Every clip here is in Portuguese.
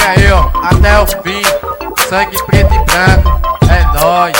Pega aí, ó, até o fim. Sangue preto e branco, é nóis.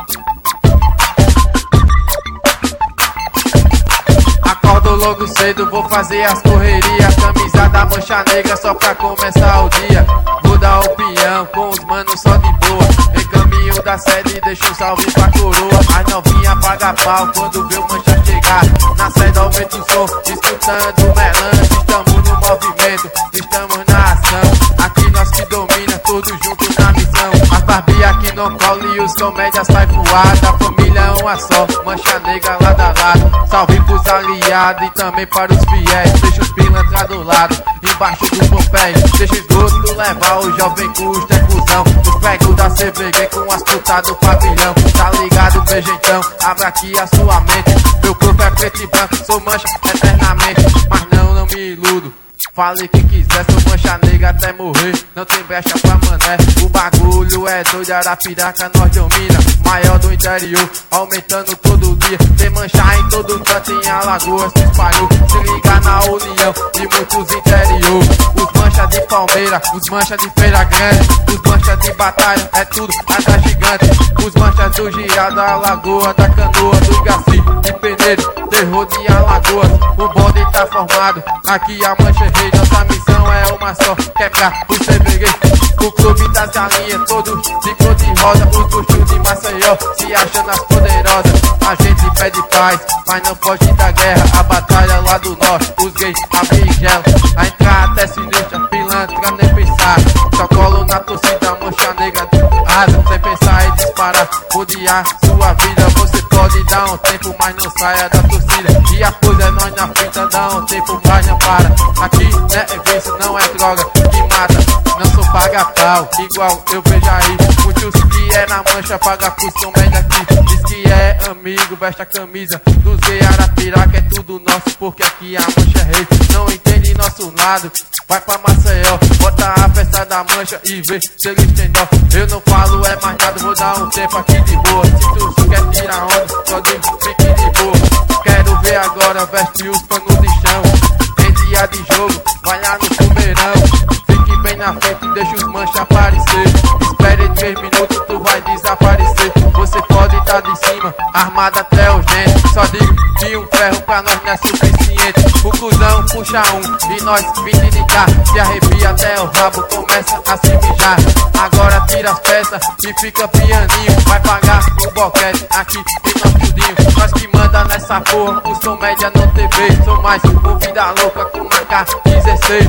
Acordo logo cedo, vou fazer as correrias. Camisa da mancha negra só pra começar o dia. Vou dar o peão com os manos só de boa. Em caminho da sede, deixa um salve pra coroa. As novinha paga pau quando vê o mancha chegar. Na sede aumenta o som, escutando o melange. Estamos no movimento, estamos na ação. Aqui nós que domina, todos juntos na missão. As barbinhas aqui não colam e os comédias sai voada. A família é uma só, mancha negra lado a lado. Salve pros aliados e também para os fiéis. Deixa os pilantras do lado, embaixo do Pompeia. Deixa esgoto levar, o jovem custa é cuzão. Os pregos da CVG com as putas do pavilhão. Tá ligado, beijentão, abre aqui a sua mente. Meu corpo é preto e branco, sou mancha eternamente. Mas não me iludo. Fale quem quiser, sou mancha negra até morrer. Não tem brecha pra mané. O bagulho é doido, Arapiraca nós domina. Maior do interior, aumentando todo dia. Tem mancha em todo canto, em Alagoas se espalhou. Se liga na união de muitos interior. Os mancha de Palmeira, os mancha de Feira Grande. Os mancha de Batalha, é tudo asa gigante. Os mancha do Giral, da Alagoa, da Canoa, do Igaci, de Peneiro, terror de Alagoas. O bonde tá formado, aqui a mancha é rei. Nossa missão é uma só, quebrar os CVG. O clube das galinhas, todos de cor de rosa. Os buchos de Maceió, se achando as poderosas. A gente pede paz, mas não foge da guerra. A batalha lá do norte, os gays abrem gel. A entrada até sinistra, pilantra nem pensar. Só colo na torcida, mancha negra de asa. Sem pensar em disparar, odiar sua vida. Você pode dar um tempo, mas não saia da torcida. E a coisa é nós na frente, dá um tempo, mas não para. Aqui é vício, não é droga que mata. Não sou paga-pau, igual eu vejo aí. Muitos que é na mancha, paga por comédia aqui. Diz que é amigo, veste a camisa dos gays Arapiraca, é tudo nosso, porque aqui a mancha é rei. Não entende nosso lado, vai pra Maceió. Bota a festa da mancha e vê se eles têm dó. Eu não falo é mais nada, vou dar um tempo aqui de boa. Se tu quer tirar onda, só digo fique de boa. Quero ver agora, veste os panos de chão. Em dia de jogo, vai lá no Fumeirão. Fique bem na frente, deixa os mancha aparecer. Espere 3 minutos, tu vai desaparecer. Você pode estar de cima, armado até o gente. Só digo que um ferro pra nós não é suficiente. O cuzão puxa um e nós 20 de cá. Se arrepia até o rabo, começa a se mijar. Agora tira as peças e fica pianinho. Vai pagar o boquete aqui em nosso tudinho. Nós que manda nessa porra, os comédia no TV. Sou mais um vida louca com uma K16.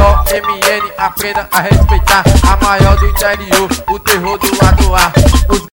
TOMN, aprenda a respeitar. A maior do interior, o terror do lado A.